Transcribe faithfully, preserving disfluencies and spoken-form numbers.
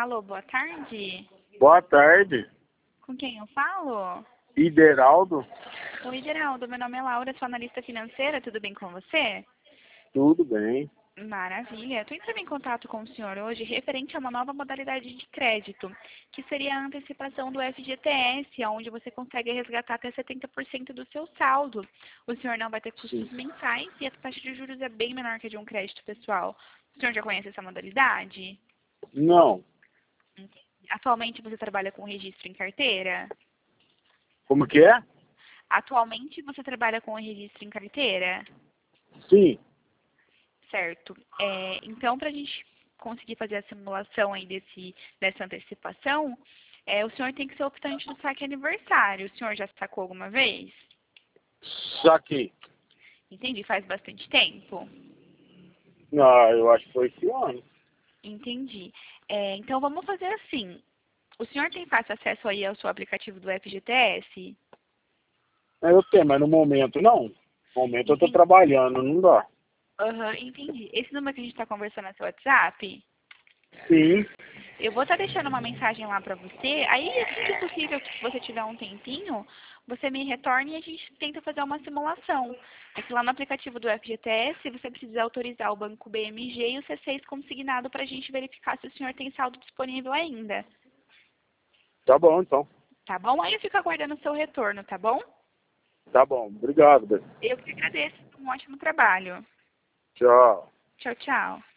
Alô, boa tarde. Boa tarde, Com quem eu falo? Ideraldo. Oi, Geraldo. Meu nome é Laura, sou analista financeira. Tudo bem com você? Tudo bem? Maravilha. Estou entrando em contato com o senhor hoje referente a uma nova modalidade de crédito, que seria a antecipação do F G T S, onde você consegue resgatar até setenta por cento do seu saldo. O senhor não vai ter custos Sim. mensais e a taxa de juros é bem menor que a de um crédito pessoal. O senhor já conhece essa modalidade? Não. Atualmente você trabalha com registro em carteira? Como que é? Atualmente você trabalha com registro em carteira? Sim. Certo. É, então, para a gente conseguir fazer a simulação aí desse, dessa antecipação, é, o senhor tem que ser optante do saque aniversário. O senhor já sacou alguma vez? Saquei. Entendi, faz bastante tempo. Não, eu acho que foi esse ano. Entendi. É, então, vamos fazer assim. O senhor tem fácil acesso aí ao seu aplicativo do F G T S? Eu tenho, mas no momento não. No momento eu tô Entendi. trabalhando, não dá. Aham, entendi. Esse número que a gente está conversando é seu WhatsApp? Sim. Eu vou estar deixando uma mensagem lá para você. Aí, assim que possível, se você tiver um tempinho, você me retorne e a gente tenta fazer uma simulação. É que lá no aplicativo do F G T S, você precisa autorizar o Banco B M G e o C seis consignado para a gente verificar se o senhor tem saldo disponível ainda. Tá bom, então. Tá bom? Aí eu fico aguardando o seu retorno, tá bom? Tá bom. Obrigado, Beth. Eu que agradeço. Um ótimo trabalho. Tchau. Tchau, tchau.